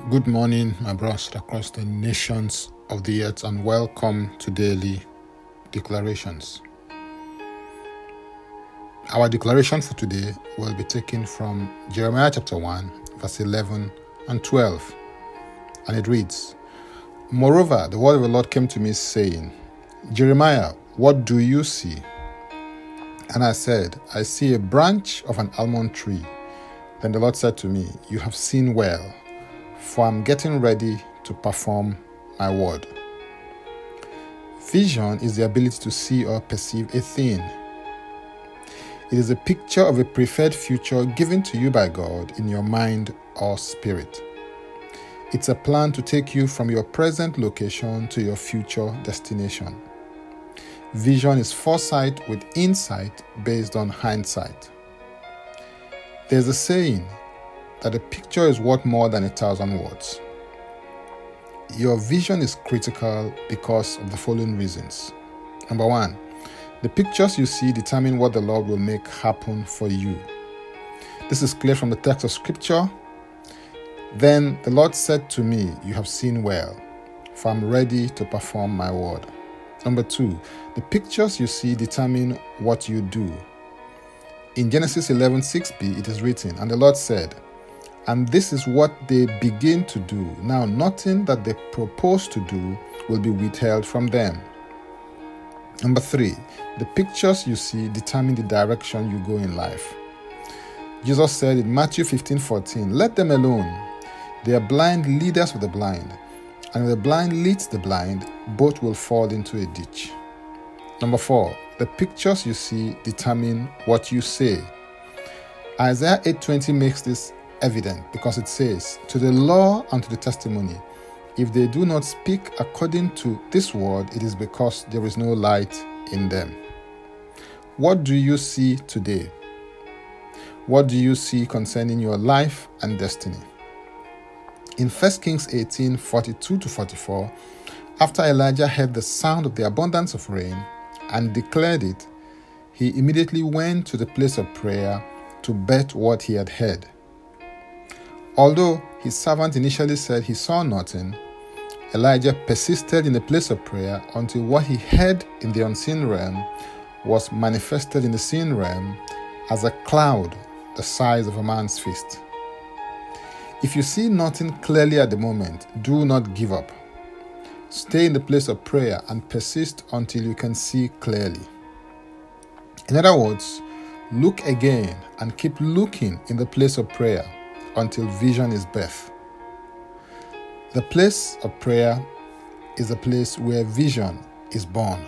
Good morning, my brothers across the nations of the earth, and welcome to Daily Declarations. Our declaration for today will be taken from Jeremiah chapter 1, verse 11 and 12, and it reads, "Moreover, the word of the Lord came to me, saying, Jeremiah, what do you see? And I said, I see a branch of an almond tree. Then the Lord said to me, You have seen well, for I'm getting ready to perform my word." Vision is the ability to see or perceive a thing. It is a picture of a preferred future given to you by God in your mind or spirit. It's a plan to take you from your present location to your future destination. Vision is foresight with insight based on hindsight. There's a saying that a picture is worth more than 1,000 words. Your vision is critical because of the following reasons. Number one, the pictures you see determine what the Lord will make happen for you. This is clear from the text of Scripture. Then the Lord said to me, You have seen well, for I'm ready to perform my word. Number two, the pictures you see determine what you do. In Genesis 11:6b, it is written, And the Lord said, And this is what they begin to do. Now nothing that they propose to do will be withheld from them. Number three, the pictures you see determine the direction you go in life. Jesus said in Matthew 15:14, Let them alone. They are blind leaders of the blind. And if the blind leads the blind, both will fall into a ditch. Number four, the pictures you see determine what you say. Isaiah 8:20 makes this evident because it says, To the law and to the testimony, if they do not speak according to this word, it is because there is no light in them. What do you see today? What do you see concerning your life and destiny? In 1 Kings 18:42-44, after Elijah heard the sound of the abundance of rain and declared it, he immediately went to the place of prayer to bet what he had heard. Although his servant initially said he saw nothing, Elijah persisted in the place of prayer until what he heard in the unseen realm was manifested in the seen realm as a cloud the size of a man's fist. If you see nothing clearly at the moment, do not give up. Stay in the place of prayer and persist until you can see clearly. In other words, look again and keep looking in the place of prayer until vision is birthed. The place of prayer is a place where vision is born.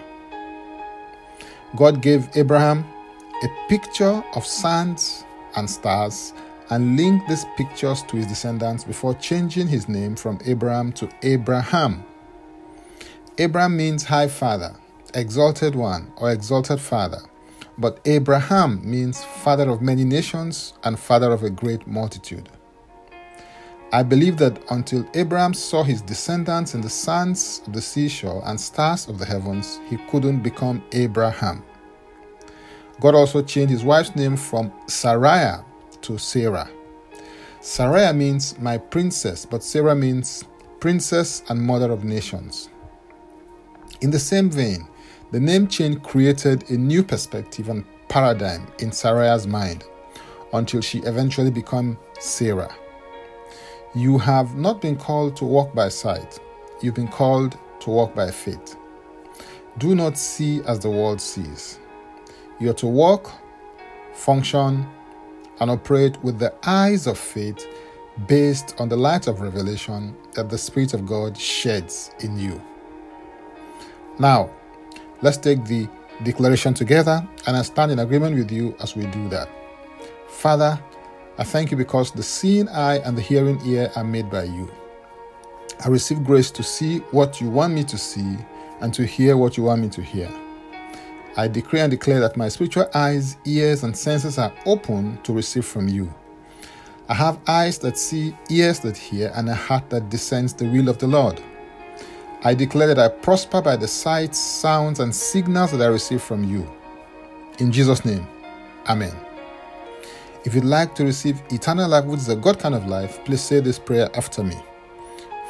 God gave Abraham a picture of sands and stars and linked these pictures to his descendants before changing his name from Abraham to Abraham. Abraham means high father, exalted one, or exalted father. But Abraham means father of many nations and father of a great multitude. I believe that until Abraham saw his descendants in the sands of the seashore and stars of the heavens, he couldn't become Abraham. God also changed his wife's name from Sarai to Sarah. Sarai means my princess, but Sarah means princess and mother of nations. In the same vein, the name change created a new perspective and paradigm in Sarai's mind until she eventually became Sarah. You have not been called to walk by sight. You've been called to walk by faith. Do not see as the world sees. You are to walk, function, and operate with the eyes of faith based on the light of revelation that the Spirit of God sheds in you. Now, let's take the declaration together, and I stand in agreement with you as we do that. Father, I thank you because the seeing eye and the hearing ear are made by you. I receive grace to see what you want me to see and to hear what you want me to hear. I decree and declare that my spiritual eyes, ears, and senses are open to receive from you. I have eyes that see, ears that hear, and a heart that discerns the will of the Lord. I declare that I prosper by the sights, sounds, and signals that I receive from you. In Jesus' name, Amen. If you'd like to receive eternal life, which is a God kind of life, please say this prayer after me.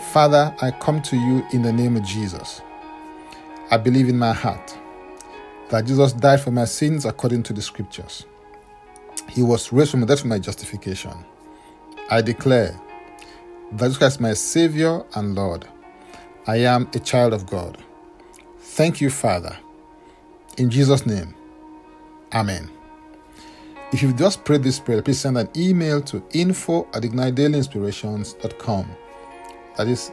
Father, I come to you in the name of Jesus. I believe in my heart that Jesus died for my sins according to the scriptures. He was raised from the dead for my justification. I declare that Jesus Christ is my Savior and Lord. I am a child of God. Thank you, Father. In Jesus' name, amen. If you've just prayed this prayer, please send an email to info@ignitedailyinspirations.com. That is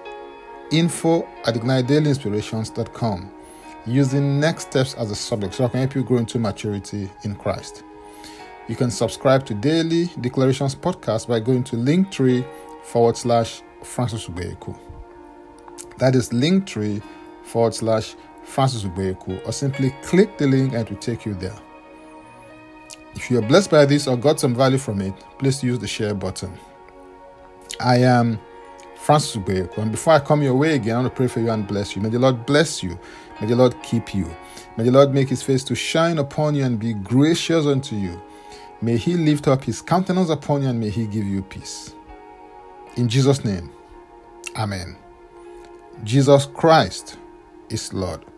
info@ignitedailyinspirations.com. Using next steps as a subject so I can help you grow into maturity in Christ. You can subscribe to Daily Declarations Podcast by going to linktree/Francis Ubeyeku. That is linktree/Francis Ubeyeku, or simply click the link and it will take you there. If you are blessed by this or got some value from it, please use the share button. I am Francis Ubeyeku, and before I come your way again, I want to pray for you and bless you. May the Lord bless you. May the Lord keep you. May the Lord make his face to shine upon you and be gracious unto you. May he lift up his countenance upon you and may he give you peace. In Jesus' name, amen. Jesus Christ is Lord.